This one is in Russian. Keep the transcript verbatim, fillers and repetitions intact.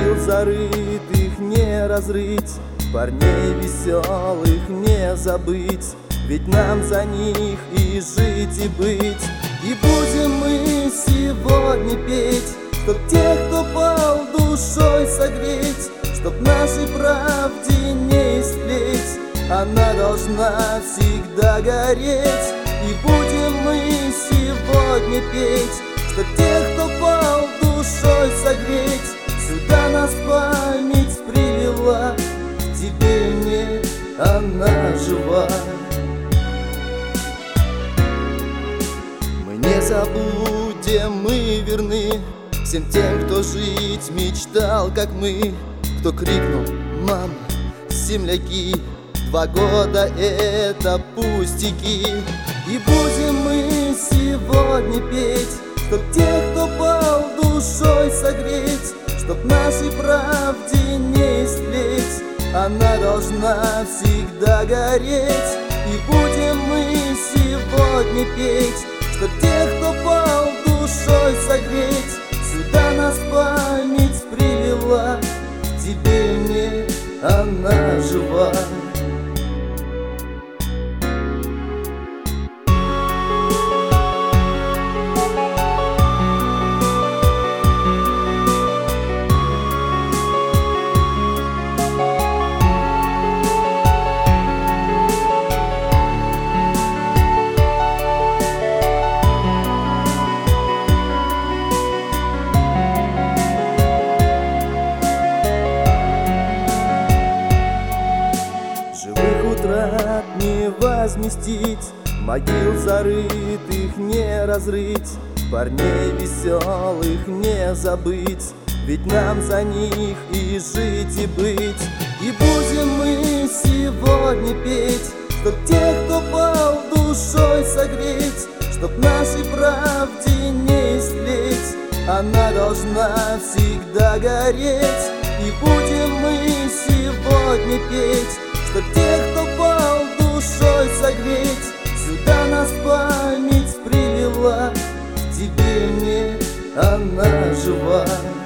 Могил зарытых не разрыть, парней веселых не забыть, ведь нам за них и жить, и быть. И будем мы сегодня петь, чтоб тех, кто пал, душой согреть, чтоб нашей правде не истлеть, она должна всегда гореть. И будем мы сегодня петь, чтоб тех, кто пал, душой согреть, сюда нас память привела, к тебе не она жива. Мы не забудем, мы верны всем тем, кто жить мечтал, как мы, кто крикнул: мама, земляки, два года это пустяки. И будем мы сегодня петь, чтоб тех, кто пал, душой согреть, чтоб нашей правде не истлеть, она должна всегда гореть. И будем мы сегодня петь, чтоб тех, кто пал, душой согреть, сюда нас память привела, к тебе не она жива. Утрат не возместить, могил зарытых не разрыть, парней веселых не забыть, ведь нам за них и жить, и быть. И будем мы сегодня петь, чтоб тех, кто пал, душой согреть, чтоб нашей правде не истлеть, она должна всегда гореть. И будем мы сегодня петь, чтоб тех, кто пал, душой согреть, сюда нас память привела, к тебе не она жива.